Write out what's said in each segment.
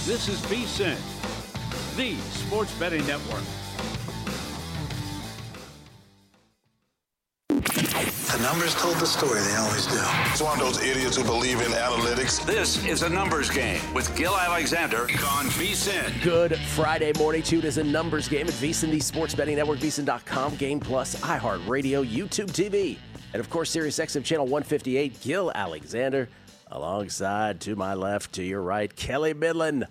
This is VSiN, the Sports Betting Network. The numbers told the story, they always do. It's one of those idiots who believe in analytics. This is a numbers game with Gil Alexander on VSiN. Good Friday morning to it is a numbers game at VSiN, the Sports Betting Network, VSiN.com, Game Plus, iHeartRadio, YouTube TV, and of course SiriusXM Channel 158. Gil Alexander, alongside to my left, to your right, Kelly Midland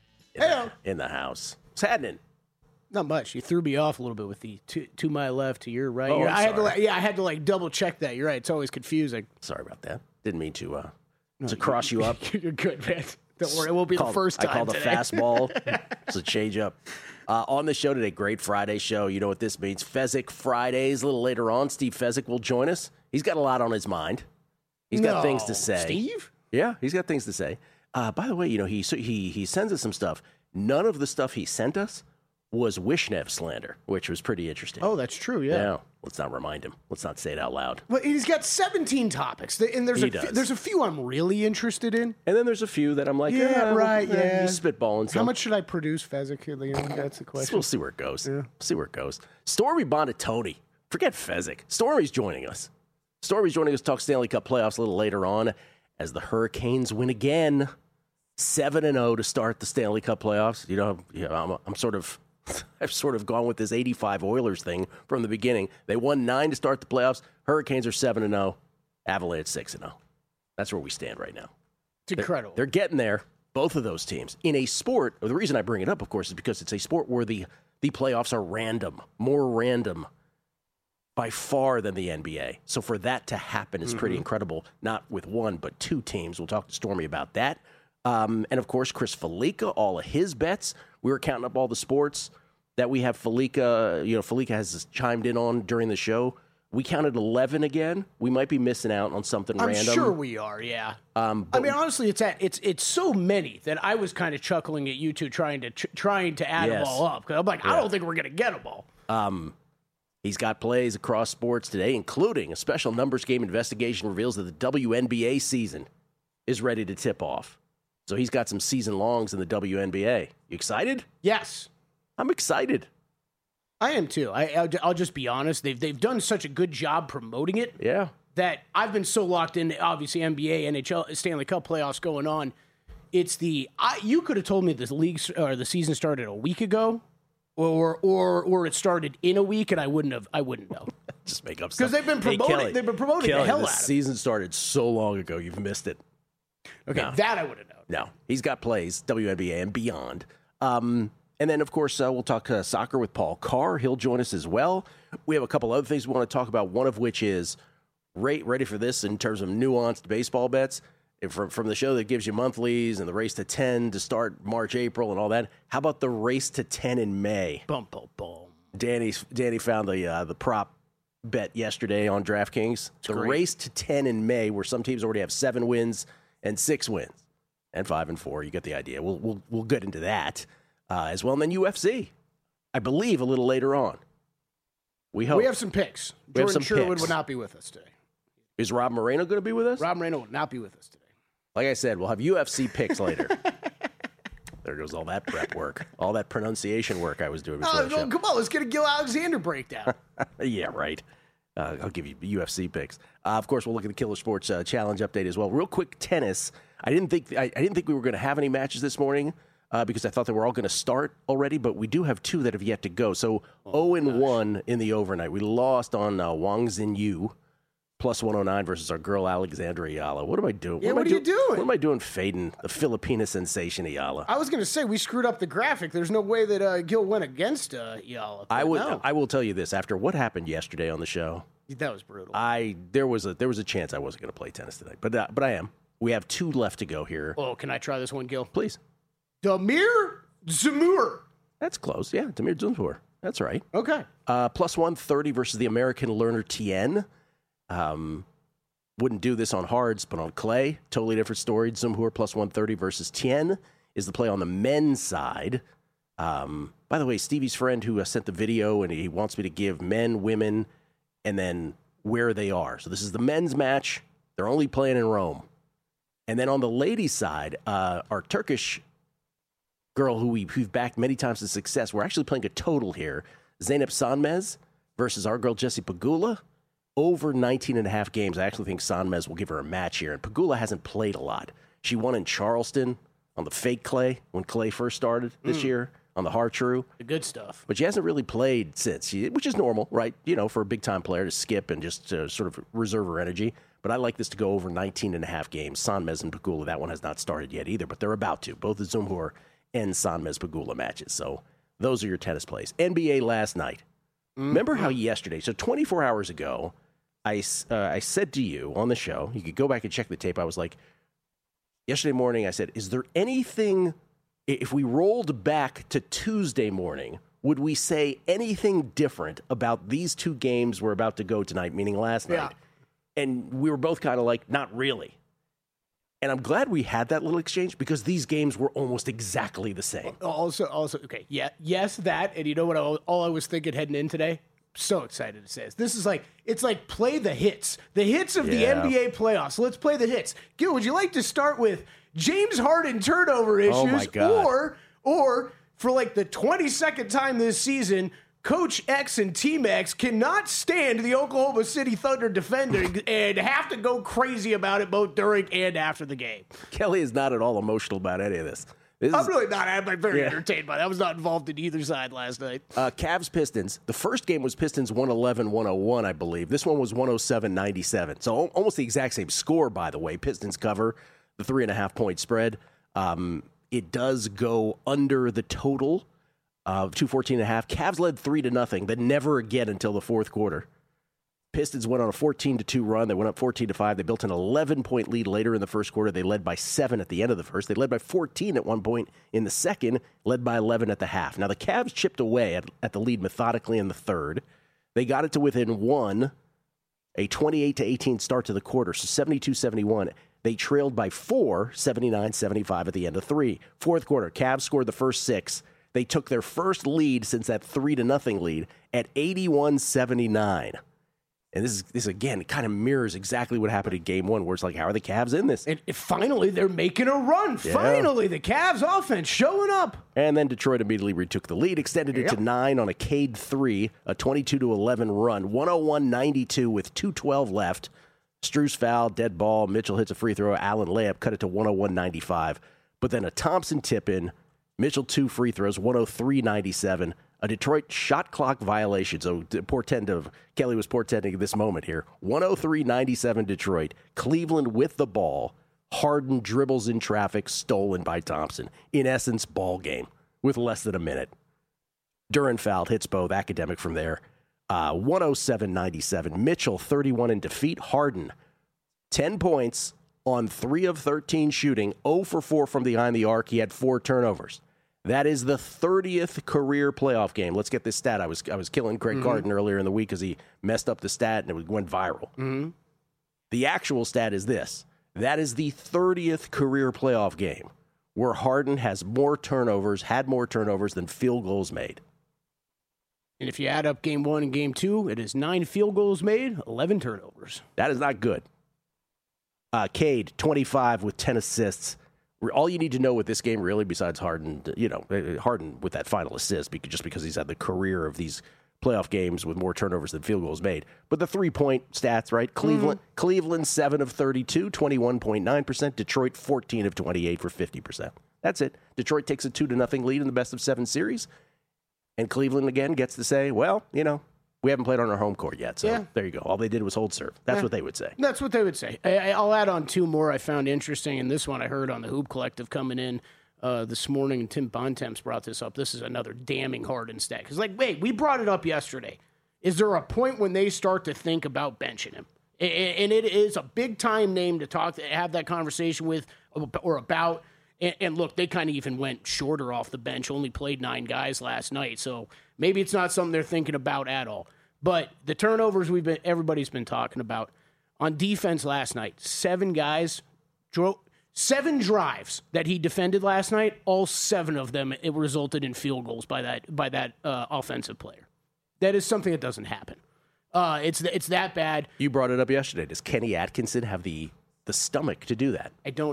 in the house. What's happening? Not much. You threw me off a little bit with the to my left, to your right. Oh, I sorry. had to double check that. You're right. It's always confusing. Sorry about that. Didn't mean to cross you up. You're good, man. Don't worry. It won't be the first time. I called a fastball. It's a change up. On the show today, great Friday show. You know what this means. Fezzik Fridays. A little later on, Steve Fezzik will join us. He's got a lot on his mind. He's got things to say. Steve? Yeah, he's got things to say. By the way, you know, he sends us some stuff. None of the stuff he sent us was Wishnev slander, which was pretty interesting. Oh, that's true, yeah. Let's not remind him. Let's not say it out loud. Well, he's got 17 topics, and there's a few I'm really interested in. And then there's a few that I'm like, he's spitballing some. How much should I produce, Fezzik? That's the question. We'll see where it goes. Yeah. See where it goes. Stormy Bonatoni. Forget Fezzik. Stormy's joining us. Stormy's joining us to talk Stanley Cup playoffs a little later on as the Hurricanes win again. 7-0 to start the Stanley Cup playoffs. You know, I've sort of gone with this 85 Oilers thing from the beginning. They won 9 to start the playoffs. Hurricanes are 7-0. Avalanche 6-0. That's where we stand right now. It's incredible. They're getting there, both of those teams. In a sport, or the reason I bring it up, of course, is because it's a sport where the playoffs are random, more random by far than the NBA. So for that to happen is pretty incredible, not with one, but two teams. We'll talk to Stormy about that. And, of course, Chris Felica, all of his bets. We were counting up all the sports that we have Felica. You know, Felica has chimed in on during the show. We counted 11 again. We might be missing out on something random. I'm sure we are, yeah. I mean, honestly, it's so many that I was kind of chuckling at you two trying to add them all up. Because I'm like, I don't think we're going to get them all. He's got plays across sports today, including a special numbers game investigation reveals that the WNBA season is ready to tip off. So he's got some season longs in the WNBA. You excited? Yes. I'm excited. I am too. I'll just be honest. They've done such a good job promoting it. Yeah. That I've been so locked into, obviously, NBA, NHL, Stanley Cup playoffs going on. It's you could have told me this league or the season started a week ago, or it started in a week, and I wouldn't know. Just make up stuff. Because they've been promoting. Kelly, the hell out of it. The season started so long ago. You've missed it. Okay, that I would have known. No, he's got plays, WNBA and beyond. And then, of course, we'll talk soccer with Paul Carr. He'll join us as well. We have a couple other things we want to talk about, one of which is, ready for this in terms of nuanced baseball bets, from the show that gives you monthlies and the race to 10 to start March, April, and all that. How about the race to 10 in May? Bum, bum, bum. Danny found the prop bet yesterday on DraftKings. The race to 10 in May, where some teams already have 7 wins and 6 wins. And 5 and 4, you get the idea. We'll get into that as well. And then UFC, I believe, a little later on. We hope. We have some picks. Jordan Sherwood would not be with us today. Is Rob Moreno going to be with us? Rob Moreno would not be with us today. Like I said, we'll have UFC picks later. There goes all that prep work, all that pronunciation work I was doing before the show. Come on, let's get a Gil Alexander breakdown. Yeah, right. I'll give you UFC picks. Of course, we'll look at the Killer Sports Challenge update as well. Real quick, tennis. I didn't think we were going to have any matches this morning because I thought they were all going to start already, but we do have 2 that have yet to go. So 0-1 in the overnight. We lost on Wang Xinyu, plus 109 versus our girl Alexandra Ayala. What am I doing? Yeah, what are you doing? What am I doing fading the Filipina sensation Ayala? I was going to say, we screwed up the graphic. There's no way that Gil went against Ayala. I will tell you this. After what happened yesterday on the show, that was brutal. There was a chance I wasn't going to play tennis today, but I am. We have 2 left to go here. Oh, can I try this one, Gil? Please. Damir Dzumhur. That's close. Yeah, Damir Dzumhur. That's right. Okay. Plus 130 versus the American Lerner Tien. Wouldn't do this on hards, but on clay, totally different story. Dzumhur plus 130 versus Tien is the play on the men's side. By the way, Stevie's friend who sent the video, and he wants me to give men, women, and then where they are. So this is the men's match. They're only playing in Rome. And then on the ladies' side, our Turkish girl who we've backed many times to success. We're actually playing a total here. Zeynep Sonmez versus our girl Jessie Pegula. Over 19.5 games. I actually think Sonmez will give her a match here. And Pegula hasn't played a lot. She won in Charleston on the fake clay when clay first started this year on the hard true. The good stuff. But she hasn't really played since, which is normal, right? For a big-time player to skip and just sort of reserve her energy. But I like this to go over 19.5 games. Sonmez and Pegula, that one has not started yet either, but they're about to. Both the Zumhur and Sonmez-Pegula matches. So those are your tennis plays. NBA last night. Remember how yesterday, so 24 hours ago, I said to you on the show, you could go back and check the tape, I was like, yesterday morning I said, is there anything, if we rolled back to Tuesday morning, would we say anything different about these two games we're about to go tonight, meaning last night? And we were both kind of like, not really. And I'm glad we had that little exchange because these games were almost exactly the same. Also, okay, yes, that, and you know what all I was thinking heading in today? So excited to say this. This is it's like play the hits of the NBA playoffs. Let's play the hits. Gil, would you like to start with James Harden turnover issues? Oh my God. Or for like the 22nd time this season, Coach X and Team X cannot stand the Oklahoma City Thunder defending and have to go crazy about it both during and after the game. Kelly is not at all emotional about any of this. I'm really not. I'm very entertained by that. I was not involved in either side last night. Cavs-Pistons. The first game was Pistons 111-101, I believe. This one was 107-97. So almost the exact same score, by the way. Pistons cover the 3.5-point spread. It does go under the total of 214.5. Cavs led 3-0, then never again until the fourth quarter. Pistons went on a 14-2 run. They went up 14-5. They built an 11-point lead later in the first quarter. They led by 7 at the end of the first. They led by 14 at one point in the second, led by 11 at the half. Now, the Cavs chipped away at the lead methodically in the third. They got it to within 1, a 28-18 start to the quarter, so 72-71. They trailed by 4, 79-75 at the end of 3. Fourth quarter, Cavs scored the first 6. They took their first lead since that 3-0 lead at 81-79. And this again, kind of mirrors exactly what happened in Game 1, where it's like, how are the Cavs in this? And finally, they're making a run. Yeah. Finally, the Cavs offense showing up. And then Detroit immediately retook the lead, extended it to 9 on a Cade 3, a 22-11 run, 101-92 with 2:12 left. Strus foul, dead ball, Mitchell hits a free throw, Allen layup, cut it to 101-95. But then a Thompson tip-in, Mitchell 2 free throws, 103-97. A Detroit shot clock violation. So Kelly was portending this moment here. 103-97 Detroit. Cleveland with the ball. Harden dribbles in traffic, stolen by Thompson. In essence, ball game with less than a minute. Duran fouled, hits both. Academic from there. 107-97. Mitchell 31 in defeat. Harden 10 points on 3 of 13 shooting. 0 for 4 from behind the arc. He had 4 turnovers. That is the 30th career playoff game. Let's get this stat. I was killing Craig Carton earlier in the week because he messed up the stat and it went viral. Mm-hmm. The actual stat is this. That is the 30th career playoff game where Harden has had more turnovers than field goals made. And if you add up Game 1 and Game 2, it is 9 field goals made, 11 turnovers. That is not good. Cade, 25 with 10 assists. All you need to know with this game, really, besides Harden, Harden with that final assist, just because he's had the career of these playoff games with more turnovers than field goals made. But the 3-point stats, right? Cleveland 7 of 32, 21.9%. Detroit 14 of 28 for 50%. That's it. Detroit takes a 2-0 lead in the best of 7 series. And Cleveland, again, gets to say, well, we haven't played on our home court yet, so there you go. All they did was hold serve. That's what they would say. That's what they would say. I'll add on 2 more I found interesting, and this one I heard on the Hoop Collective coming in this morning, and Tim Bontemps brought this up. This is another damning Harden stat. Because, wait, we brought it up yesterday. Is there a point when they start to think about benching him? And it is a big-time name to have that conversation with or about. And look, they kind of even went shorter off the bench, only played 9 guys last night, so maybe it's not something they're thinking about at all. But the turnovers everybody's been talking about. On defense last night, 7 guys, 7 drives that he defended last night, all 7 of them, it resulted in field goals by that offensive player. That is something that doesn't happen. It's that bad. You brought it up yesterday. Does Kenny Atkinson have the stomach to do that? I don't know.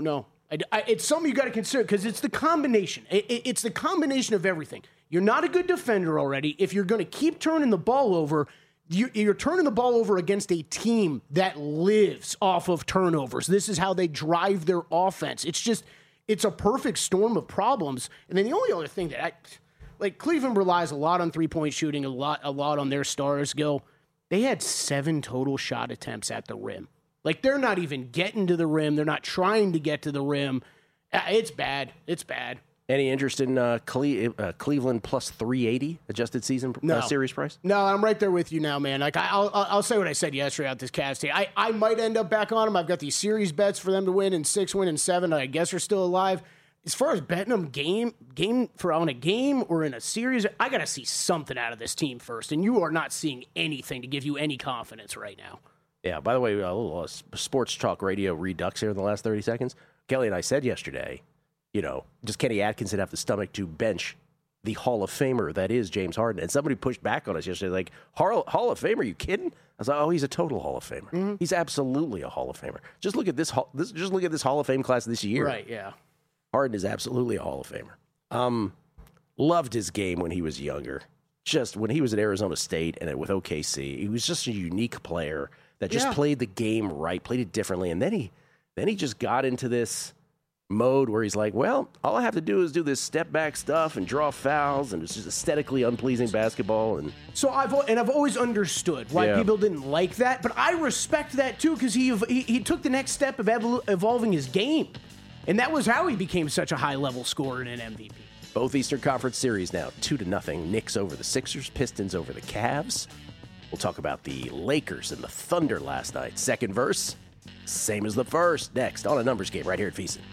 It's something you got to consider because it's the combination. It's the combination of everything. You're not a good defender already. If you're going to keep turning the ball over, you're turning the ball over against a team that lives off of turnovers. This is how they drive their offense. It's a perfect storm of problems. And then the only other thing that Cleveland relies a lot on three-point shooting, a lot on their stars. They had 7 total shot attempts at the rim. They're not even getting to the rim. They're not trying to get to the rim. It's bad. It's bad. Any interest in Cleveland plus 380 adjusted season series price? No, I'm right there with you now, man. I'll say what I said yesterday out this Cavs team. I might end up back on them. I've got these series bets for them to win in 6, win in 7. I guess are still alive. As far as betting them game for on a game or in a series, I got to see something out of this team first. And you are not seeing anything to give you any confidence right now. Yeah, by the way, a little sports talk radio redux here in the last 30 seconds. Kelly and I said yesterday, does Kenny Atkinson have the stomach to bench the Hall of Famer that is James Harden? And somebody pushed back on us yesterday, Hall of Famer, are you kidding? I was like, he's a total Hall of Famer. Mm-hmm. He's absolutely a Hall of Famer. Just look at this Hall of Fame class this year. Right, yeah. Harden is absolutely a Hall of Famer. Loved his game when he was younger. Just when he was at Arizona State and with OKC, he was just a unique player that just played the game right, played it differently. And then he just got into this mode where he's like, well, all I have to do is do this step back stuff and draw fouls, and it's just aesthetically unpleasing basketball. And so I've always understood why people didn't like that, but I respect that too because he took the next step of evolving his game, and that was how he became such a high level scorer and an MVP. Both Eastern Conference series now 2-0. Knicks over the Sixers, Pistons over the Cavs. We'll talk about the Lakers and the Thunder last night. Second verse, same as the first. Next on A Numbers Game right here at VSiN.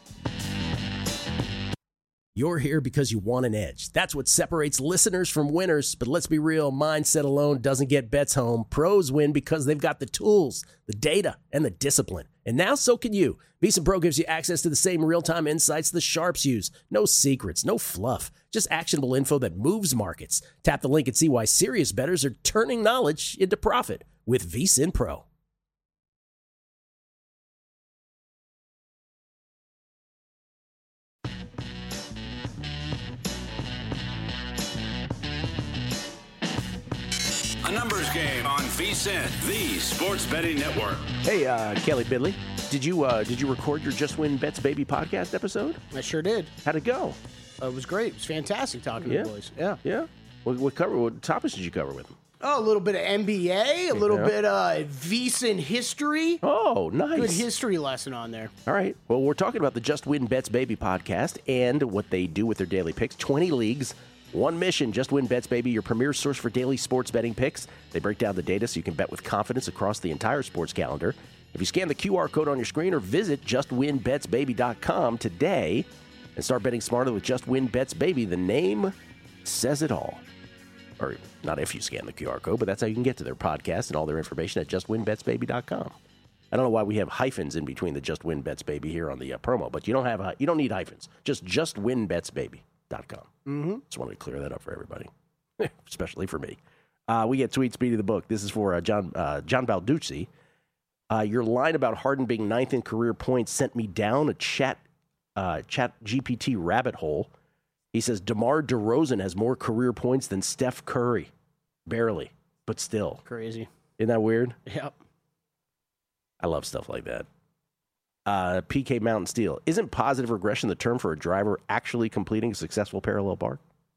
You're here because you want an edge. That's what separates listeners from winners. But let's be real, mindset alone doesn't get bets home. Pros win because they've got the tools, the data, and the discipline. And now so can you. VSiN Pro gives you access to the same real-time insights the sharps use. No secrets, no fluff, just actionable info that moves markets. Tap the link and see why serious bettors are turning knowledge into profit with VSiN Pro. A Numbers Game on VSiN, the sports betting network. Hey, Kelly Bidley, did you record your Just Win Bets Baby podcast episode? I sure did. How'd it go? It was great. It was fantastic talking to the boys. Yeah. What topics did you cover with them? Oh, a little bit of NBA, a little bit of VSiN history. Oh, nice. Good history lesson on there. All right. Well, we're talking about the Just Win Bets Baby podcast and what they do with their daily picks. 20 leagues, one mission, Just Win Bets Baby, your premier source for daily sports betting picks. They break down the data so you can bet with confidence across the entire sports calendar. If you scan the QR code on your screen or visit justwinbetsbaby.com today and start betting smarter with Just Win Bets Baby, the name says it all. Or not if you scan the QR code, but that's how you can get to their podcast and all their information at justwinbetsbaby.com. I don't know why we have hyphens in between the Just Win Bets Baby here on the promo, but you don't need hyphens. Just justwinbetsbaby.com. Mm-hmm. Just wanted to clear that up for everybody, especially for me. We get Tweet Speed of the book. This is for John Balducci. Your line about Harden being 9th in career points sent me down a chat GPT rabbit hole. He says DeMar DeRozan has more career points than Steph Curry. Barely, but still. Crazy. Isn't that weird? Yep. I love stuff like that. PK Mountain Steel. Isn't positive regression the term for a driver actually completing a successful parallel park?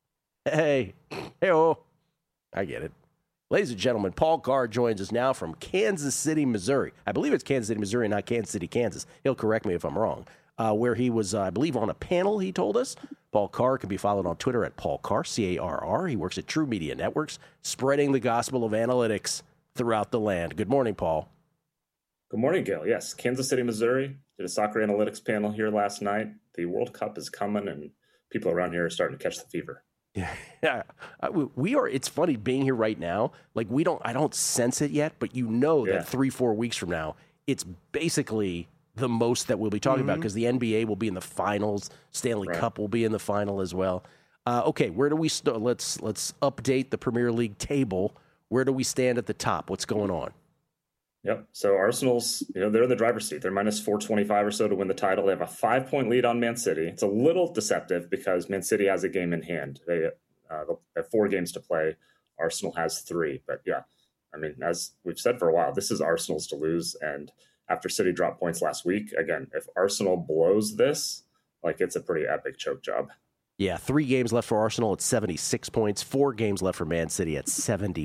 Hey-oh. I get it. Ladies and gentlemen, Paul Carr joins us now from Kansas City, Missouri. I believe it's Kansas City, Missouri, not Kansas City, Kansas. He'll correct me if I'm wrong. Where he was, I believe, on a panel, he told us. Paul Carr can be followed on Twitter at Paul Carr, C-A-R-R. He works at True Media Networks, spreading the gospel of analytics throughout the land. Good morning, Paul. Good morning, Gil. Yes, Kansas City, Missouri. Did a soccer analytics panel here last night. The World Cup is coming, and people around here are starting to catch the fever. Yeah, we are. It's funny being here right now. Like I don't sense it yet, but you know that 3-4 weeks from now, it's basically the most that we'll be talking about because the NBA will be in the finals. Stanley Cup will be in the final as well. Okay, where do we start? Let's update the Premier League table. Where do we stand at the top? What's going on? Yep. So Arsenal's, they're in the driver's seat. They're minus 425 or so to win the title. They have a 5-point lead on Man City. It's a little deceptive because Man City has a game in hand. They have 4 games to play. Arsenal has 3. But yeah, I mean, as we've said for a while, this is Arsenal's to lose. And after City dropped points last week, again, if Arsenal blows this, it's a pretty epic choke job. Yeah, 3 games left for Arsenal at 76 points. 4 games left for Man City at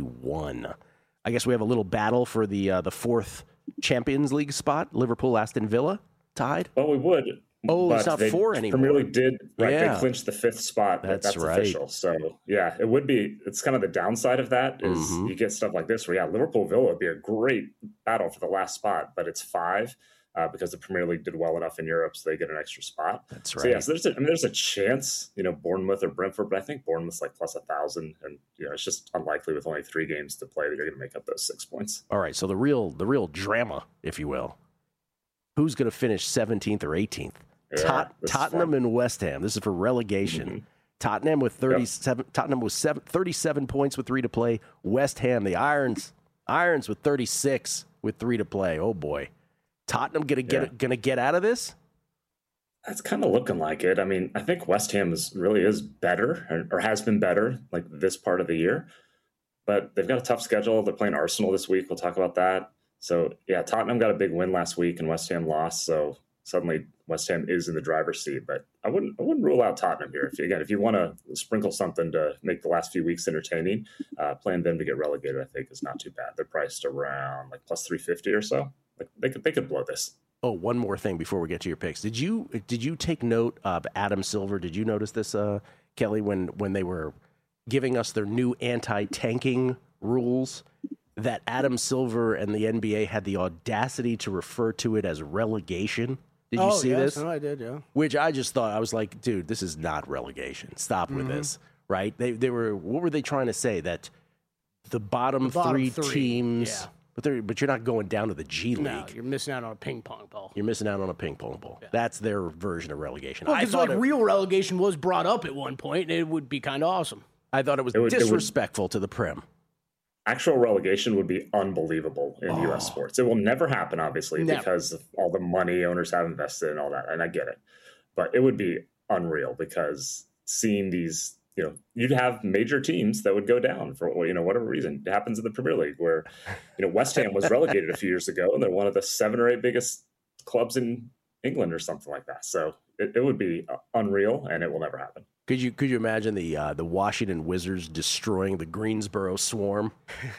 71. I guess we have a little battle for the 4th Champions League spot. Liverpool, Aston Villa tied. Well, we would. Oh, it's not 4 anymore. Premier League did, right? Yeah. They clinched the 5th spot. That's right. Official. So, yeah, it would be. It's kind of the downside of that is you get stuff like this where, Liverpool Villa would be a great battle for the last spot, but it's 5 because the Premier League did well enough in Europe, so they get an extra spot. That's right. So, yeah, so there's a chance, Bournemouth or Brentford, but I think Bournemouth's plus 1,000, and it's just unlikely with only 3 games to play that you're going to make up those 6 points. All right, so the real drama, if you will, who's going to finish 17th or 18th? Yeah, Tottenham and West Ham. This is for relegation. Mm-hmm. Tottenham with 37. Yep. Tottenham with 37 points with 3 to play. West Ham, the Irons with 36 with 3 to play. Oh boy, Tottenham gonna get out of this. That's kind of looking like it. I mean, I think West Ham really is better or has been better this part of the year, but they've got a tough schedule. They're playing Arsenal this week. We'll talk about that. So yeah, Tottenham got a big win last week and West Ham lost. So suddenly West Ham is in the driver's seat, but I wouldn't rule out Tottenham here. If you want to sprinkle something to make the last few weeks entertaining, playing them to get relegated, I think is not too bad. They're priced around plus 350 or so. They could blow this. Oh, one more thing before we get to your picks. Did you take note of Adam Silver? Did you notice this, Kelly, when they were giving us their new anti-tanking rules? That Adam Silver and the NBA had the audacity to refer to it as relegation. Did you see this? Oh, I did, yeah. Which I just thought, I was like, dude, this is not relegation. Stop with this, right? They were, what were they trying to say? That the bottom three teams, yeah. but you're not going down to the G League. No, you're missing out on a ping pong ball. You're missing out on a ping pong ball. Yeah. That's their version of relegation. Well, because real relegation was brought up at one point, and it would be kind of awesome. I thought it was disrespectful to the Prem. Actual relegation would be unbelievable in U.S. sports. It will never happen, obviously, because of all the money owners have invested and all that, and I get it. But it would be unreal because seeing these, you'd have major teams that would go down for, whatever reason. It happens in the Premier League where, West Ham was relegated a few years ago, and they're one of the 7 or 8 biggest clubs in England or something like that. So it would be unreal, and it will never happen. Could you imagine the Washington Wizards destroying the Greensboro Swarm?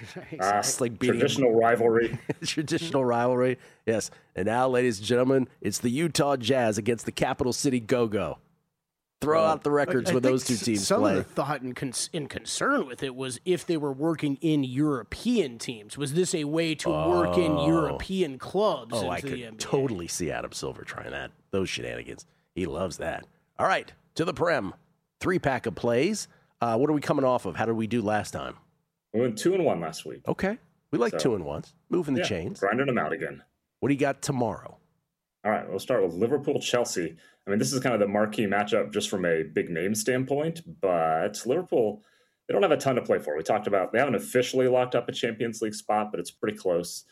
It's like traditional rivalry. Traditional rivalry, yes. And now, ladies and gentlemen, it's the Utah Jazz against the Capital City Go-Go. Throw out the records when those two teams some play. Some of the thought and concern with it was if they were working in European teams. Was this a way to work in European clubs? Oh, I could totally see Adam Silver trying that. Those shenanigans. He loves that. All right, to the Prem. 3-pack of plays. What are we coming off of? How did we do last time? We went 2-1 last week. Okay. We like 2-1s. Moving the chains. Grinding them out again. What do you got tomorrow? All right. We'll start with Liverpool-Chelsea. I mean, this is kind of the marquee matchup just from a big name standpoint, but Liverpool, they don't have a ton to play for. We talked about they haven't officially locked up a Champions League spot, but it's pretty close.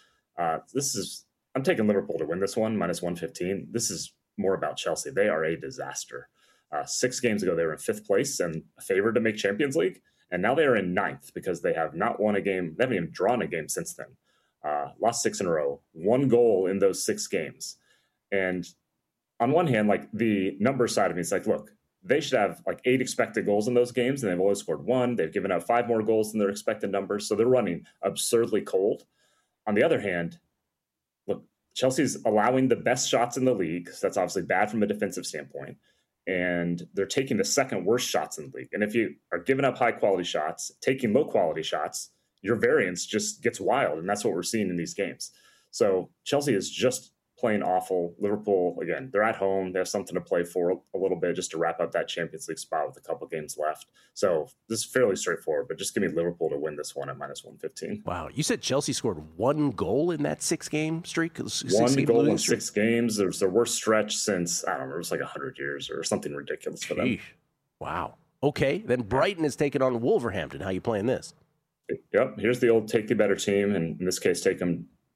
I'm taking Liverpool to win this one, minus 115. This is more about Chelsea. They are a disaster. 6 games ago, they were in 5th place and a favorite to make Champions League. And now they are in 9th because they have not won a game. They haven't even drawn a game since then. Lost 6 in a row. 1 goal in those 6 games. And on one hand, the number side of me is look, they should have 8 expected goals in those games, and they've only scored 1. They've given up 5 more goals than their expected numbers. So they're running absurdly cold. On the other hand, look, Chelsea's allowing the best shots in the league. So that's obviously bad from a defensive standpoint. And they're taking the 2nd worst shots in the league. And if you are giving up high-quality shots, taking low-quality shots, your variance just gets wild. And that's what we're seeing in these games. So Chelsea is just playing awful. Liverpool, again, they're at home. They have something to play for a little bit just to wrap up that Champions League spot with a couple games left. So this is fairly straightforward, but just give me Liverpool to win this one at minus 115. Wow. You said Chelsea scored 1 goal in that 6-game streak? 1 goal in 6 games. It was their worst stretch since, I don't know, it was 100 years or something ridiculous for them. Wow. Okay. Then Brighton is taking on Wolverhampton. How you playing this? Yep. Here's the old take the better team. And in this case, take them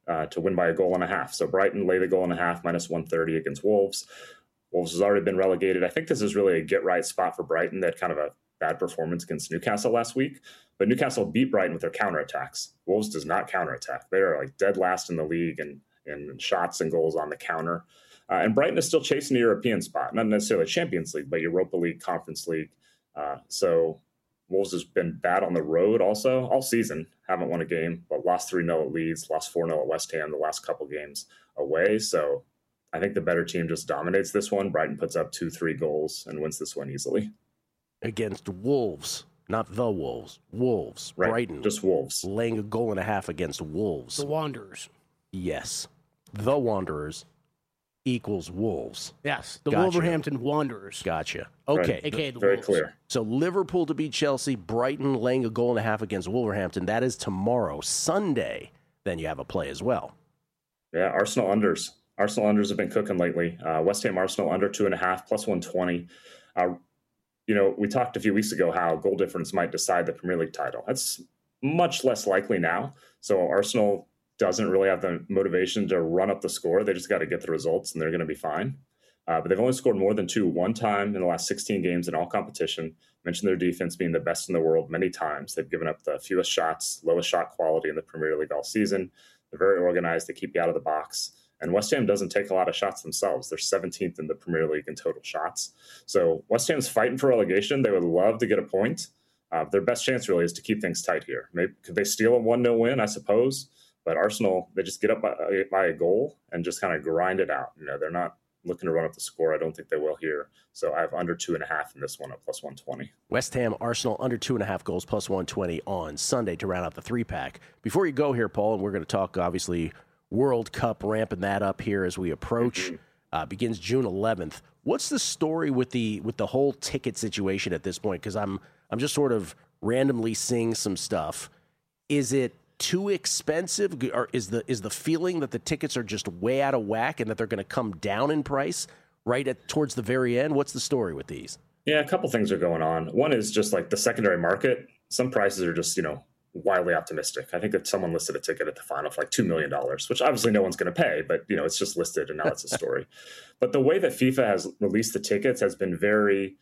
to win by a goal and a half. So Brighton lay the goal and a half, minus 130 against Wolves. Wolves has already been relegated. I think this is really a get-right spot for Brighton. They had kind of a bad performance against Newcastle last week, but Newcastle beat Brighton with their counterattacks. Wolves does not counterattack. They are like dead last in the league in shots and goals on the counter. And Brighton is still chasing a European spot, not necessarily Champions League, but Europa League, Conference League. So Wolves has been bad on the road also all season. Haven't won a game, but lost 3-0 at Leeds, lost 4-0 at West Ham the last couple games away. So I think the better team just dominates this one. Brighton puts up 2-3 goals and wins this one easily. Against Wolves, not the Wolves. Wolves. Right. Brighton. Just Wolves. Laying a goal and a half against Wolves. The Wanderers. Yes. The Wanderers equals Wolves. Yes. The Gotcha. Wolverhampton Wanderers. Gotcha. Okay. Right. AKA the Very Wolves. clear. So Liverpool to beat Chelsea, Brighton laying a goal and a half against Wolverhampton. That is tomorrow. Sunday, then you have a play as well. Yeah, Arsenal unders. Arsenal unders have been cooking lately. West Ham Arsenal under 2.5, plus 120. We talked a few weeks ago how goal difference might decide the Premier League title. That's much less likely now. So Arsenal doesn't really have the motivation to run up the score. They just got to get the results, and they're going to be fine. But they've only scored more than 2 one time in the last 16 games in all competition. Mentioned their defense being the best in the world many times. They've given up the fewest shots, lowest shot quality in the Premier League all season. They're very organized. They keep you out of the box. And West Ham doesn't take a lot of shots themselves. They're 17th in the Premier League in total shots. So West Ham's fighting for relegation. They would love to get a point. Their best chance really is to keep things tight here. Maybe could they steal a 1-0 win, I suppose. But Arsenal, they just get up by a goal and just kind of grind it out. They're not looking to run up the score. I don't think they will here. So I have under 2.5 in this one at plus 120. West Ham, Arsenal under 2.5 goals plus 120 on Sunday to round out the 3-pack. Before you go here, Paul, and we're going to talk, obviously, World Cup, ramping that up here as we approach. Begins June 11th. What's the story with the whole ticket situation at this point? Because I'm just sort of randomly seeing some stuff. Is it too expensive, or is the feeling that the tickets are just way out of whack and that they're going to come down in price towards the very end? What's the story with these? Yeah, a couple things are going on. One is just like the secondary market. Some prices are just wildly optimistic. I think that someone listed a ticket at the final for like $2 million, which obviously no one's going to pay, but it's just listed and now it's a story. But the way that FIFA has released the tickets has been very,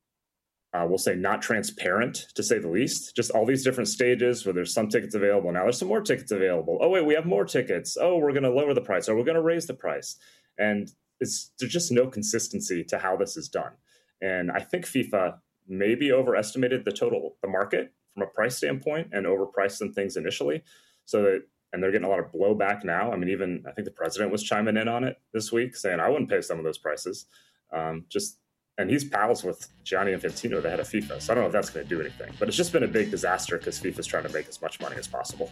we'll say, not transparent, to say the least. Just all these different stages where there's some tickets available. Now there's some more tickets available. Oh, wait, we have more tickets. Oh, we're going to lower the price, or we're going to raise the price. And there's just no consistency to how this is done. And I think FIFA maybe overestimated the market from a price standpoint and overpriced some things initially. And they're getting a lot of blowback now. I mean, even I think the president was chiming in on it this week, saying I wouldn't pay some of those prices. And he's pals with Gianni Infantino, the head of FIFA. So I don't know if that's going to do anything. But it's just been a big disaster because FIFA's trying to make as much money as possible.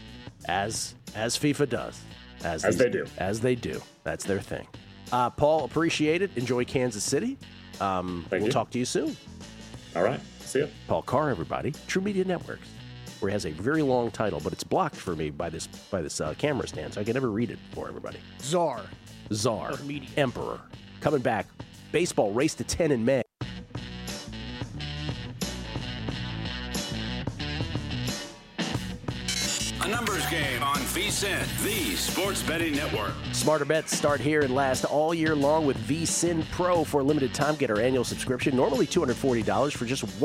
As FIFA does. As they do. That's their thing. Paul, appreciate it. Enjoy Kansas City. We'll talk to you soon. All right. See ya. Paul Carr, everybody. True Media Networks, where it has a very long title, but it's blocked for me by this camera stand, so I can never read it for everybody. Czar. Of media. Emperor. Coming back. Baseball race to 10 in May. A numbers game on VSiN, the sports betting network. Smarter bets start here and last all year long with VSiN Pro. For a limited time, get our annual subscription, normally $240 for just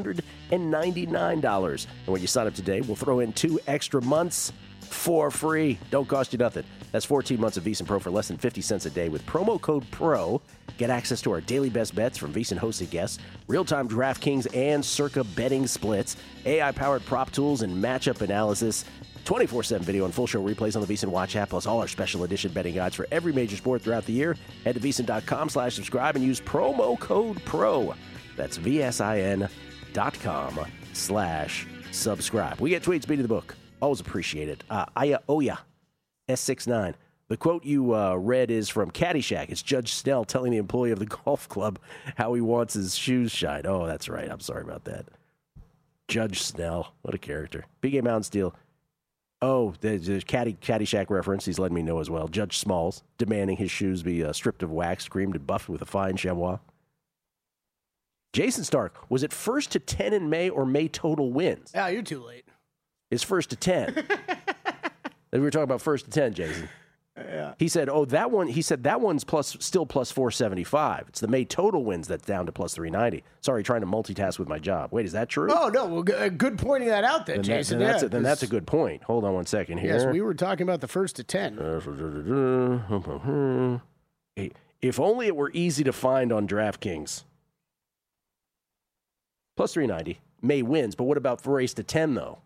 $199. And when you sign up today, we'll throw in 2 extra months for free. Don't cost you nothing. That's 14 months of VSiN Pro for less than 50 cents a day. With promo code PRO, get access to our daily best bets from VSiN hosted guests, real-time DraftKings and Circa betting splits, AI-powered prop tools and matchup analysis, 24/7 video and full show replays on the VSiN Watch app, plus all our special edition betting guides for every major sport throughout the year. Head to VSiN.com/subscribe and use promo code PRO. That's VSIN.com/subscribe. We get tweets beating the book. Always appreciate it. Aya Oya, S69. The quote you read is from Caddyshack. It's Judge Snell telling the employee of the golf club how he wants his shoes shined. Oh, that's right. I'm sorry about that. Judge Snell. What a character. PK Mountain Steel. Oh, there's a Caddyshack reference. He's letting me know as well. Judge Smalls demanding his shoes be stripped of wax, creamed and buffed with a fine chamois. Jason Stark, was it first to 10 in May or May total wins? Yeah, you're too late. It's first to 10. We were talking about first to 10, Jason. Yeah. He said, that one. He said that one's still plus 475. It's the May total wins that's down to plus 390. Sorry, trying to multitask with my job. Wait, is that true? Oh no, well, good pointing that out there, Jason. Then that's a good point. Hold on one second here. Yes, we were talking about the first to 10. If only it were easy to find on DraftKings. Plus 390. May wins, but what about for race to 10 though?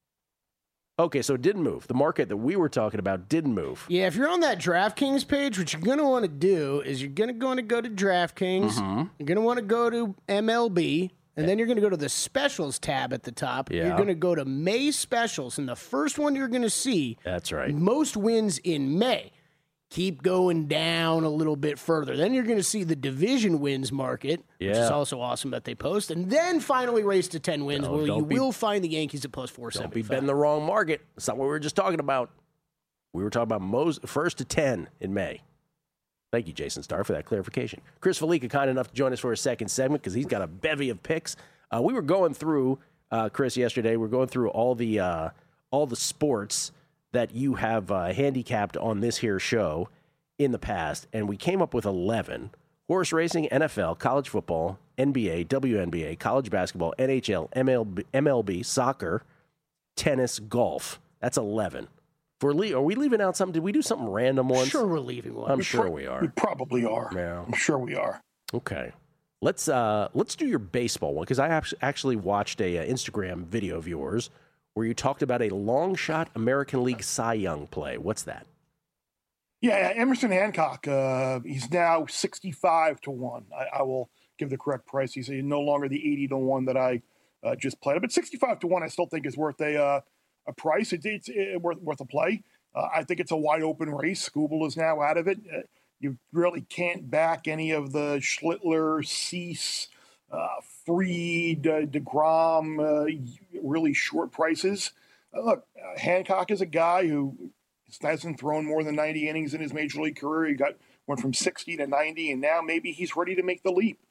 Okay, so it didn't move. The market that we were talking about didn't move. Yeah, if you're on that DraftKings page, what you're going to want to do is you're going to go to DraftKings. Mm-hmm. You're going to want to go to MLB, and then you're going to go to the specials tab at the top. Yeah. You're going to go to May specials, and the first one you're going to see, that's right, most wins in May. Keep going down a little bit further. Then you're going to see the division wins market, which is also awesome that they post. And then finally race to 10 wins, where you will find the Yankees at plus 475. Don't be betting the wrong market. That's not what we were just talking about. We were talking about first to 10 in May. Thank you, Jason Starr, for that clarification. Chris Felica, kind enough to join us for a second segment because he's got a bevy of picks. We were going through, Chris, yesterday. We're going through all the sports that you have handicapped on this here show in the past, and we came up with 11. Horse racing, NFL, college football, NBA, WNBA, college basketball, NHL, MLB, soccer, tennis, golf. That's 11. Are we leaving out something? Did we do something random once? Sure we're leaving one. I'm sure we are. We probably are. Yeah. I'm sure we are. Okay. Let's do your baseball one, because I actually watched a Instagram video of yours where you talked about a long shot American League Cy Young play. What's that? Yeah, Emerson Hancock. He's now 65-1. I will give the correct price. He's no longer the 80-1 that I just played. But 65-1, I still think is worth a price. It's worth a play. I think it's a wide open race. Skubal is now out of it. You really can't back any of the Schlittler, Cease, Fried, DeGrom, really short prices. Look, Hancock is a guy who hasn't thrown more than 90 innings in his major league career. He went from 60 to 90, and now maybe he's ready to make the leap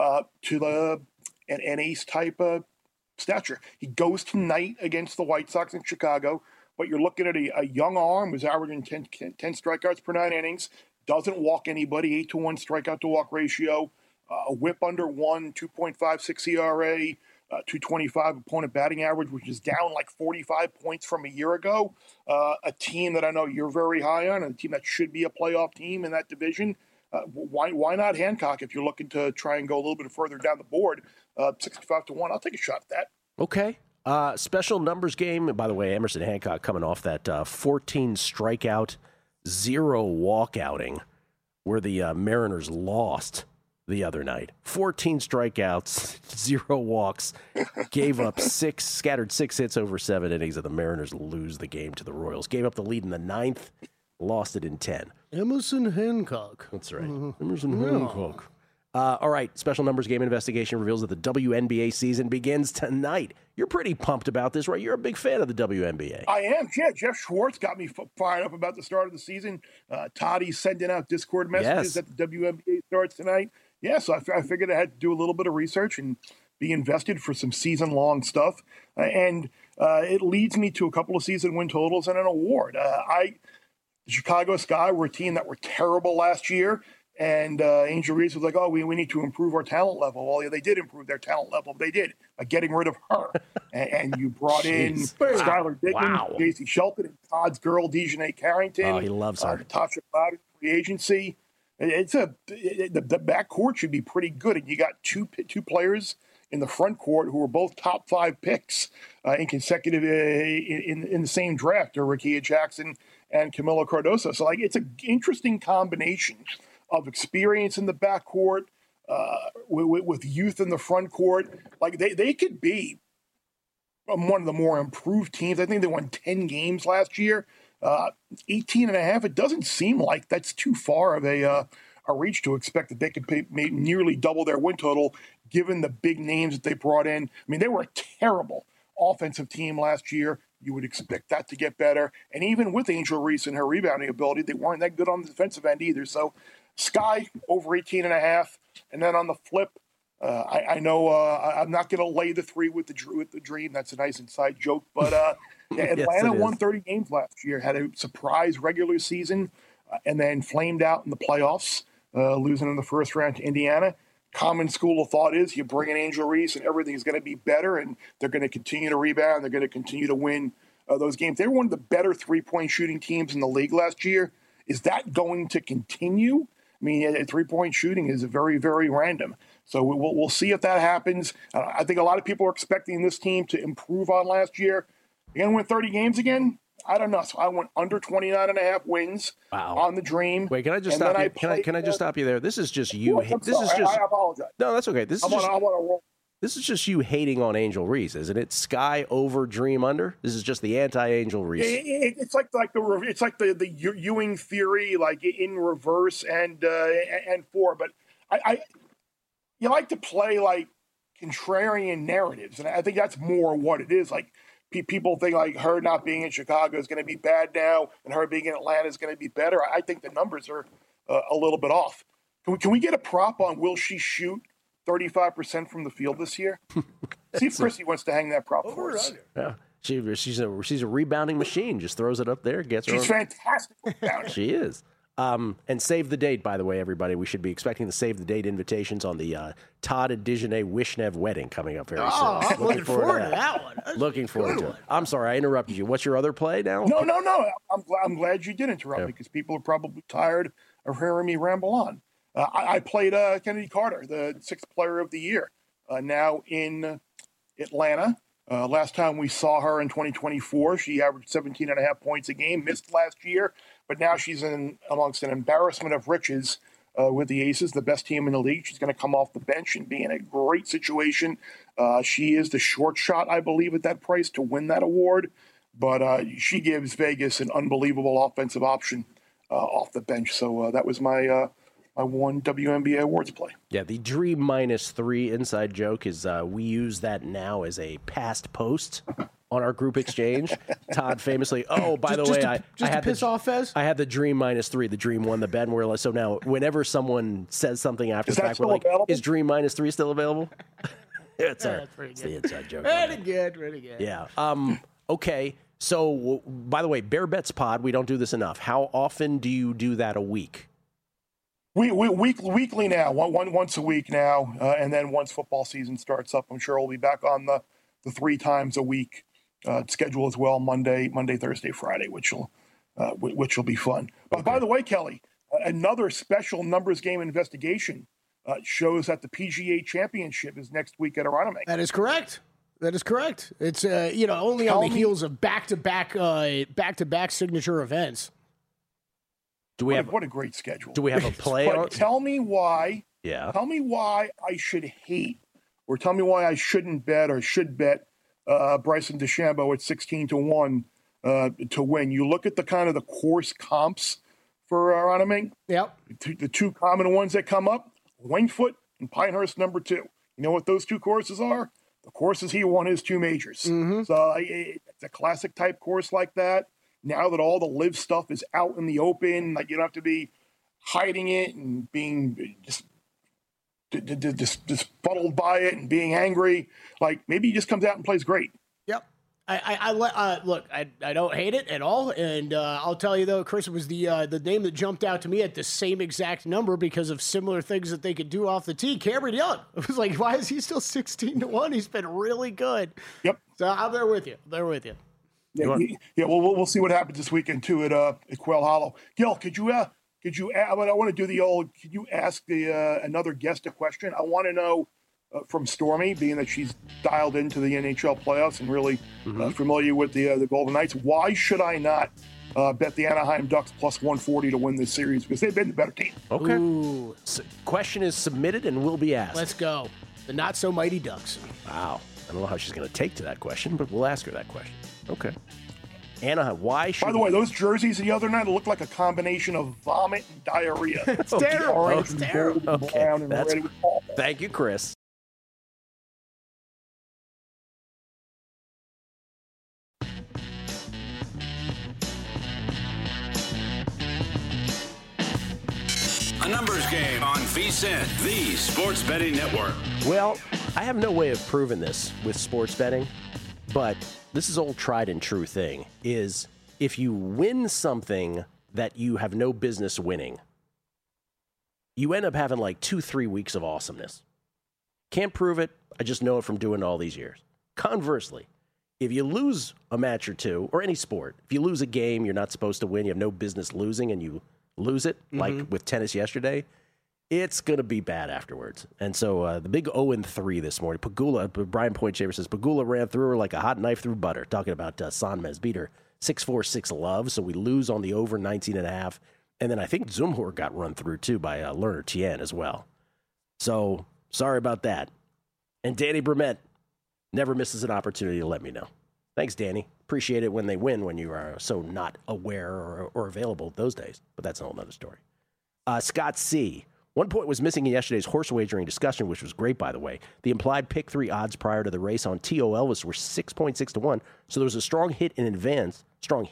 to an ace type of stature. He goes tonight against the White Sox in Chicago, but you're looking at a young arm who's averaging 10 strikeouts per 9 innings, doesn't walk anybody, 8-to-1 strikeout to walk ratio, a whip under 1, 2.56 ERA, 225 opponent batting average, which is down like 45 points from a year ago. A team that I know you're very high on, and a team that should be a playoff team in that division. Why not Hancock if you're looking to try and go a little bit further down the board? 65-1, I'll take a shot at that. Okay. Special numbers game. By the way, Emerson Hancock coming off that 14 strikeout, 0 walk outing where the Mariners lost the other night. 14 strikeouts, 0 walks, gave up scattered 6 hits over 7 innings, and the Mariners lose the game to the Royals. Gave up the lead in the 9th, lost it in 10. Emerson Hancock. That's right. Emerson Hancock. All right, special numbers game investigation reveals that the WNBA season begins tonight. You're pretty pumped about this, right? You're a big fan of the WNBA. I am. Yeah, Jeff Schwartz got me fired up about the start of the season. Toddy's sending out Discord messages that the WNBA starts tonight. Yeah, so I figured I had to do a little bit of research and be invested for some season-long stuff. And it leads me to a couple of season win totals and an award. The Chicago Sky were a team that were terrible last year. And Angel Reese was like, oh, we need to improve our talent level. Well, yeah, they did improve their talent level. They did by getting rid of her. and you brought in Skylar Diggins, J.C. Shelton, and Todd's girl, Dejanay Carrington. Oh, he loves her. Natasha Cloud in free agency. The backcourt should be pretty good. And you got two players in the front court who were both top 5 picks in consecutive in the same draft, or Rickea Jackson and Camilo Cardoso. So, it's an interesting combination of experience in the backcourt, with youth in the front court. They could be one of the more improved teams. I think they won 10 games last year. 18.5, it doesn't seem like that's too far of a reach to expect that they could nearly double their win total given the big names that they brought in. I mean, they were a terrible offensive team last year. You would expect that to get better. And even with Angel Reese and her rebounding ability, they weren't that good on the defensive end either. So Sky over 18.5. And then on the flip, I know I'm not going to lay the 3 with the Dream. That's a nice inside joke. But Atlanta won 30 games last year, had a surprise regular season, and then flamed out in the playoffs, losing in the first round to Indiana. Common school of thought is you bring in Angel Reese and everything's going to be better, and they're going to continue to rebound. They're going to continue to win those games. They were one of the better three-point shooting teams in the league last year. Is that going to continue? I mean, three-point shooting is very, very random. So we'll see if that happens. I think a lot of people are expecting this team to improve on last year. You're going to win 30 games again? I don't know. So I went under 29.5 wins on the Dream. Wait, can I just stop you? Can I just stop you there? This is just you. I apologize. No, that's okay. I want to roll. This is just you hating on Angel Reese, isn't it? Sky over Dream under. This is just the anti-Angel Reese. It's like the Ewing theory, like in reverse and for. But you like to play like contrarian narratives, and I think that's more what it is. Like people think like her not being in Chicago is going to be bad now, and her being in Atlanta is going to be better. I think the numbers are a little bit off. Can we get a prop on will she shoot 35% from the field this year? See if Chrissy wants to hang that prop for us. Yeah, she's a rebounding machine. Just throws it up there, gets her. She's fantastic. She is. And save the date, by the way, everybody. We should be expecting the save the date invitations on the Todd and Dejanay Wishnev wedding coming up very soon. I'm looking forward to that one. Looking forward to it. I'm sorry, I interrupted you. What's your other play now? No. I'm glad you did interrupt me because people are probably tired of hearing me ramble on. I played Kennedy Carter, the 6th player of the year, now in Atlanta. Last time we saw her in 2024, she averaged 17.5 points a game, missed last year, but now she's amongst an embarrassment of riches with the Aces, the best team in the league. She's going to come off the bench and be in a great situation. She is the short shot, I believe, at that price to win that award, but she gives Vegas an unbelievable offensive option off the bench. So that was my one WNBA awards play. Yeah, the Dream -3 inside joke is we use that now as a past post on our group exchange. Todd famously, by the way, I had piss off Fez? I had the Dream -3. The Dream won the bet, and we're like, so now whenever someone says something after the fact, we're like, available? is Dream -3 still available? It's pretty the inside joke. Pretty good. Yeah. Okay. So, by the way, Bear Bets Pod, we don't do this enough. How often do you do that a week? Weekly now, once a week now, and then once football season starts up, I'm sure we'll be back on the 3 times a week schedule as well. Monday, Thursday, Friday, which will be fun. But by the way, Kelly, another special numbers game investigation shows that the PGA Championship is next week at Aronimink. That is correct. It's only on the heels of back-to-back signature events. What a great schedule. Do we have a play? Tell me why. Yeah. Tell me why I should hate, or tell me why I shouldn't bet or should bet Bryson DeChambeau at 16-1 to win. You look at the kind of the course comps for Aronimink. Yep. The 2 common ones that come up: Winged Foot and Pinehurst number 2. You know what those 2 courses are? The courses he won his 2 majors. Mm-hmm. So it's a classic type course like that. Now that all the live stuff is out in the open, like you don't have to be hiding it and being just fuddled by it and being angry. Like maybe he just comes out and plays great. Yep. Look, I don't hate it at all, and I'll tell you though, Chris, it was the name that jumped out to me at the same exact number because of similar things that they could do off the tee. Cameron Young. I was like, why is he still 16-1? He's been really good. Yep. So I'm there with you. Yeah, we'll see what happens this weekend too at Quail Hollow. Gil, could you I want to do the old. Could you ask another guest a question? I want to know from Stormy, being that she's dialed into the NHL playoffs and really familiar with the Golden Knights. Why should I not bet the Anaheim Ducks plus 140 to win this series? Because they've been the better team. Okay. Question is submitted and will be asked. Let's go. The not so mighty Ducks. Wow. I don't know how she's going to take to that question, but we'll ask her that question. Okay. Anaheim, why should... By the way, those jerseys the other night looked like a combination of vomit and diarrhea. It's terrible. Orange and gold and brown and red. Thank you, Chris. A numbers game on VSiN, the Sports Betting Network. Well, I have no way of proving this with sports betting, but this is old tried and true thing, is if you win something that you have no business winning, you end up having like 2-3 weeks of awesomeness. Can't prove it. I just know it from doing it all these years. Conversely, if you lose a match or two, or any sport, if you lose a game you're not supposed to win, you have no business losing, and you lose it, like with tennis yesterday, it's going to be bad afterwards. And so the big 0-3 this morning, Brian Pointshaver says, Pegula ran through her like a hot knife through butter, talking about Sanmez beat her 6-4, 6-love, so we lose on the over 19.5. And then I think Zumhor got run through, too, by Lerner Tien as well. So, sorry about that. And Danny Brumet never misses an opportunity to let me know. Thanks, Danny. Appreciate it when they win, when you are so not aware or available those days. But that's a whole other story. Scott C. 1 point was missing in yesterday's horse wagering discussion, which was great, by the way. The implied pick 3 odds prior to the race on T.O. Elvis were 6.6 to 1. So there was a strong hint in advance,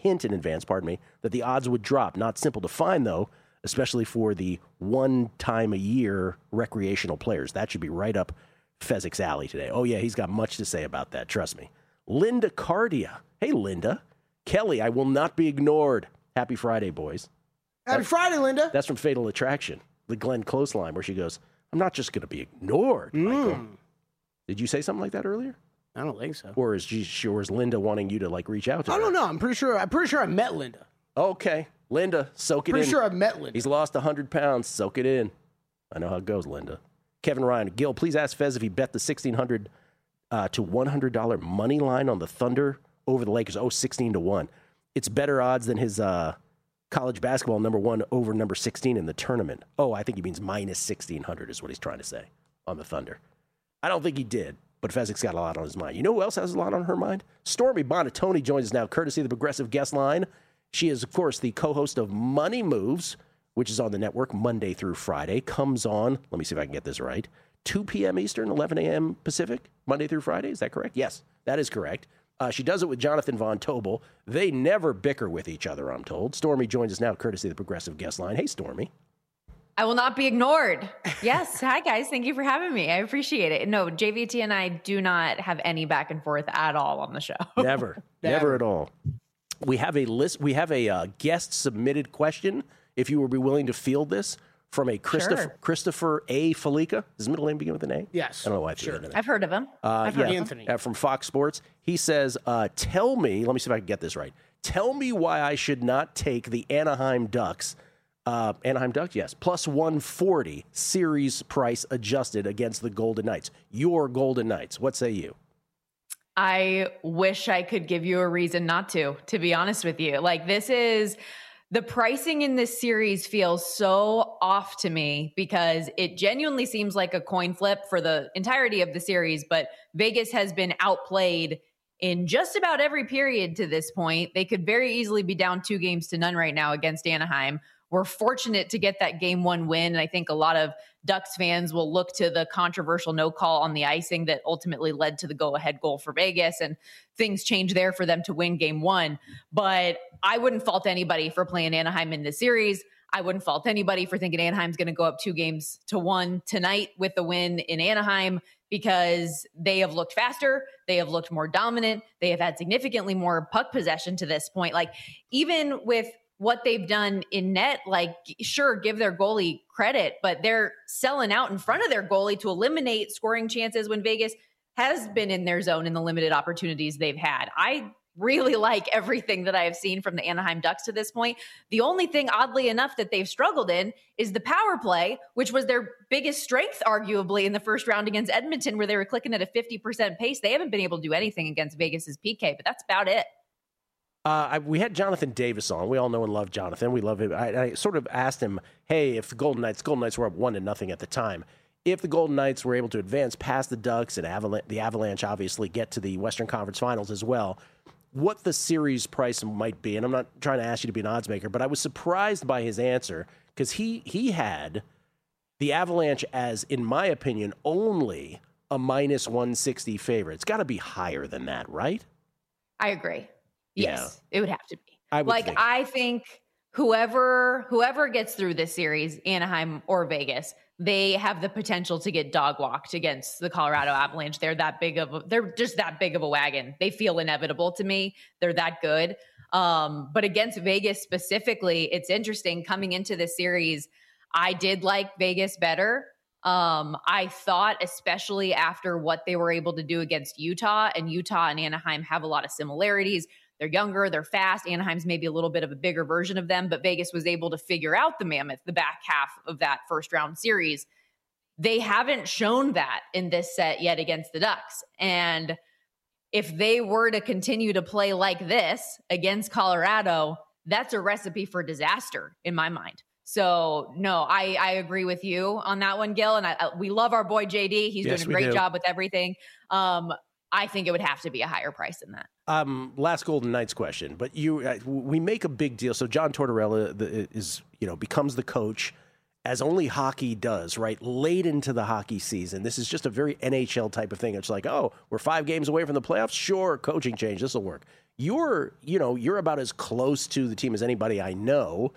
that the odds would drop. Not simple to find, though, especially for the one-time-a-year recreational players. That should be right up Fezzik's alley today. Oh, yeah, he's got much to say about that. Trust me. Linda Cardia. Hey, Linda. Kelly, I will not be ignored. Happy Friday, boys. Happy Friday, Linda. That's from Fatal Attraction, the Glenn Close line, where she goes, I'm not just going to be ignored, Michael. Did you say something like that earlier? I don't think so. Or is Linda wanting you to, like, reach out to her? I don't know. I'm pretty sure I met Linda. Okay. Linda, soak it in. Pretty sure I met Linda. He's lost 100 pounds. Soak it in. I know how it goes, Linda. Kevin Ryan. Gil, please ask Fez if he bet the $1,600 to $100 money line on the Thunder over the Lakers. 16 to 1. It's better odds than his college basketball number 1 over number 16 in the tournament. I think he means minus 1,600 is what he's trying to say on the Thunder. I don't think he did, but Fezzik's got a lot on his mind. You know who else has a lot on her mind? Stormy Bonatoni joins us now, courtesy of the Progressive Guest Line. She is, of course, the co-host of Money Moves, which is on the network Monday through Friday. Comes on, let me see if I can get this right, 2 p.m. Eastern, 11 a.m. Pacific, Monday through Friday. Is that correct? Yes, that is correct. She does it with Jonathan Von Tobel. They never bicker with each other, I'm told. Stormy joins us now, courtesy of the Progressive Guest Line. Hey, Stormy. I will not be ignored. Yes. Hi, guys. Thank you for having me. I appreciate it. No, JVT and I do not have any back and forth at all on the show. Never at all. We have a list. We have a guest submitted question. If you would be willing to field this from a Christopher A. Felica. Does his middle name begin with an A? Yes. I don't know why I threw I've heard of him. I've heard Anthony. From Fox Sports. He says, tell me, let me see if I can get this right. Tell me why I should not take the Anaheim Ducks. Anaheim Ducks, yes. Plus 140 series price adjusted against the Golden Knights. Your Golden Knights. What say you? I wish I could give you a reason not to be honest with you. Like, the pricing in this series feels so off to me because it genuinely seems like a coin flip for the entirety of the series, but Vegas has been outplayed in just about every period to this point. They could very easily be down 2-0 right now against Anaheim. We're fortunate to get that Game 1 win, and I think a lot of Ducks fans will look to the controversial no call on the icing that ultimately led to the go-ahead goal for Vegas, and things change there for them to win Game 1. But I wouldn't fault anybody for playing Anaheim in this series. I wouldn't fault anybody for thinking Anaheim's going to go up 2-1 tonight with the win in Anaheim because they have looked faster. They have looked more dominant. They have had significantly more puck possession to this point. Like, even with what they've done in net, like, sure, give their goalie credit, but they're selling out in front of their goalie to eliminate scoring chances when Vegas has been in their zone in the limited opportunities they've had. I really like everything that I have seen from the Anaheim Ducks to this point. The only thing, oddly enough, that they've struggled in is the power play, which was their biggest strength, arguably, in the first round against Edmonton, where they were clicking at a 50% pace. They haven't been able to do anything against Vegas's PK, but that's about it. We had Jonathan Davis on. We all know and love Jonathan. We love him. I sort of asked him, hey, if the Golden Knights were up 1-0 at the time, if the Golden Knights were able to advance past the Ducks and the Avalanche obviously get to the Western Conference Finals as well, what the series price might be. And I'm not trying to ask you to be an odds maker, but I was surprised by his answer because he had the Avalanche as, in my opinion, only a minus 160 favorite. It's got to be higher than that, right? I agree. Yes, It would have to be. I think whoever gets through this series, Anaheim or Vegas, they have the potential to get dog walked against the Colorado Avalanche. They're just that big of a wagon. They feel inevitable to me. They're that good. But against Vegas specifically, it's interesting coming into this series. I did like Vegas better. I thought, especially after what they were able to do against Utah, and Utah and Anaheim have a lot of similarities. They're younger, they're fast. Anaheim's maybe a little bit of a bigger version of them, but Vegas was able to figure out the Mammoth, the back half of that first round series. They haven't shown that in this set yet against the Ducks. And if they were to continue to play like this against Colorado, that's a recipe for disaster in my mind. So, no, I agree with you on that one, Gil. And we love our boy JD. He's doing a great job with everything. I think it would have to be a higher price than that. Last Golden Knights question, but we make a big deal. So John Tortorella becomes the coach, as only hockey does, right? Late into the hockey season. This is just a very NHL type of thing. It's like, oh, we're 5 games away from the playoffs. Sure, coaching change. This will work. You're about as close to the team as anybody I know.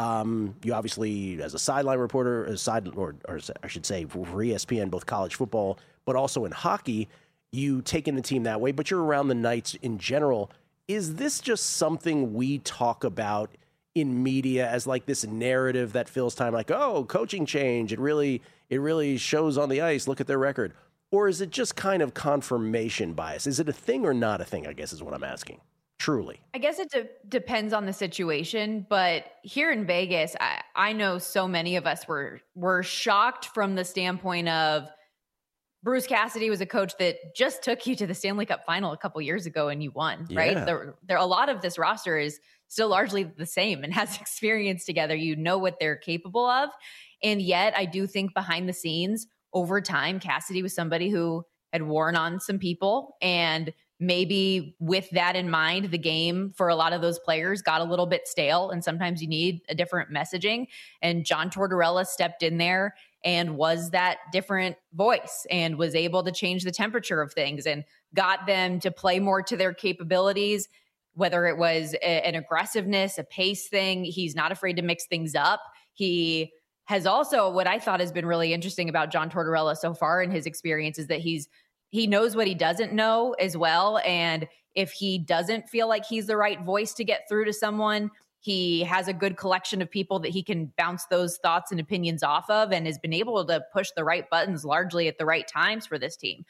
You obviously, as a sideline reporter, or I should say, for ESPN, both college football, but also in hockey, you take in the team that way, but you're around the Knights in general. Is this just something we talk about in media as like this narrative that fills time, like, oh, coaching change, it really shows on the ice, look at their record? Or is it just kind of confirmation bias? Is it a thing or not a thing, I guess is what I'm asking. Truly. I guess it depends on the situation, but here in Vegas, I know so many of us were shocked from the standpoint of Bruce Cassidy was a coach that just took you to the Stanley Cup final a couple years ago and you won, right? There a lot of this roster is still largely the same and has experience together. You know what they're capable of. And yet I do think behind the scenes over time, Cassidy was somebody who had worn on some people, and maybe with that in mind, the game for a lot of those players got a little bit stale, and sometimes you need a different messaging. And John Tortorella stepped in there and was that different voice and was able to change the temperature of things and got them to play more to their capabilities, whether it was an aggressiveness, a pace thing. He's not afraid to mix things up. He has also, what I thought has been really interesting about John Tortorella so far in his experience is that he knows what he doesn't know as well. And if he doesn't feel like he's the right voice to get through to someone, he has a good collection of people that he can bounce those thoughts and opinions off of, and has been able to push the right buttons largely at the right times for this team.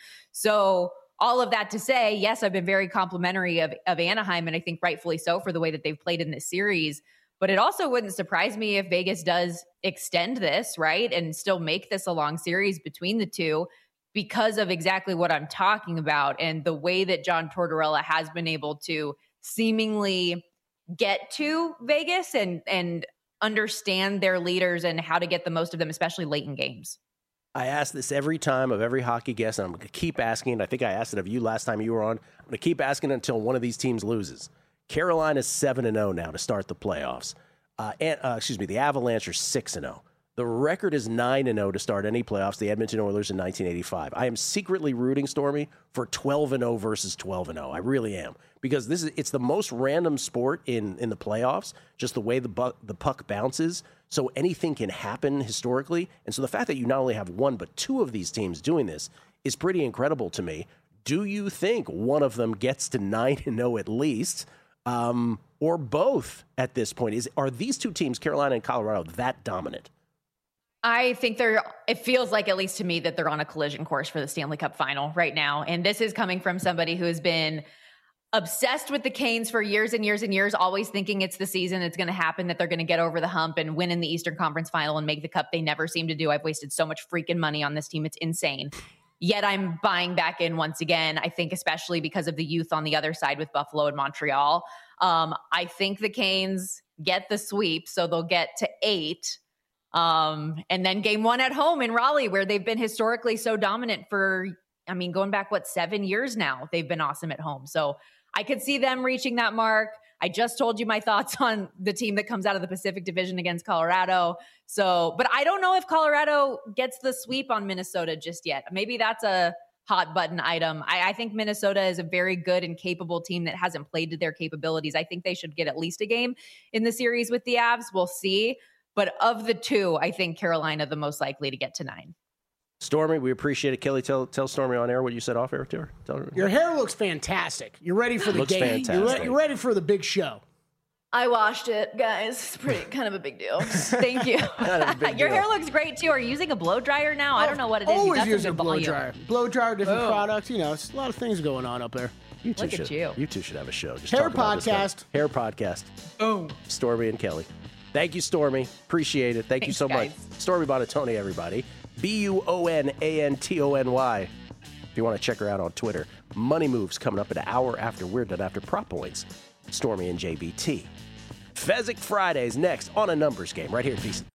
So all of that to say, yes, I've been very complimentary of Anaheim, and I think rightfully so for the way that they've played in this series. But it also wouldn't surprise me if Vegas does extend this, right, and still make this a long series between the two, because of exactly what I'm talking about and the way that John Tortorella has been able to seemingly get to Vegas and understand their leaders and how to get the most of them, especially late in games. I ask this every time of every hockey guest, and I'm going to keep asking it. I think I asked it of you last time you were on. I'm going to keep asking it until one of these teams loses. Carolina's 7-0 now to start the playoffs. The Avalanche are 6-0. The record is 9-0 to start any playoffs, the Edmonton Oilers in 1985. I am secretly rooting, Stormy, for 12-0 versus 12-0. I really am. Because it's the most random sport in the playoffs, just the way the puck bounces. So anything can happen historically. And so the fact that you not only have one, but two of these teams doing this is pretty incredible to me. Do you think one of them gets to 9-0 at least, or both at this point? Are these two teams, Carolina and Colorado, that dominant? I think it feels like, at least to me, that they're on a collision course for the Stanley Cup final right now. And this is coming from somebody who has been obsessed with the Canes for years and years and years, always thinking it's the season, it's going to happen, that they're going to get over the hump and win in the Eastern Conference final and make the cup. They never seem to do. I've wasted so much freaking money on this team. It's insane. Yet I'm buying back in once again, I think, especially because of the youth on the other side with Buffalo and Montreal. I think the Canes get the sweep, so they'll get to 8. And then game 1 at home in Raleigh, where they've been historically so dominant for, going back, 7 years now, they've been awesome at home. So I could see them reaching that mark. I just told you my thoughts on the team that comes out of the Pacific Division against Colorado. So, but I don't know if Colorado gets the sweep on Minnesota just yet. Maybe that's a hot button item. I think Minnesota is a very good and capable team that hasn't played to their capabilities. I think they should get at least a game in the series with the Avs. We'll see. But of the two, I think Carolina the most likely to get to 9. Stormy, we appreciate it. Kelly, tell Stormy on air what you said off air to her. Tell her. Your hair looks fantastic. You're ready for the Looks game. fantastic. You're ready for the big show. I washed it, guys. It's kind of a big deal. Thank you. Your hair looks great too. Are you using a blow dryer now? I don't know what it is. Always using a blow dryer. Blow dryer, different products. You know, it's a lot of things going on up there. Look at you. You two should have a show. Just Hair talk about this podcast. stuff. Hair podcast. Boom. Stormy and Kelly. Thank you, Stormy. Appreciate it. Thank you so much. Stormy Bonatoni, everybody. BUONANTONY. If you want to check her out on Twitter. Money Moves coming up an hour after we're done after Prop Points. Stormy and JBT. Fezzik Fridays next on A Numbers Game right here at VSiN.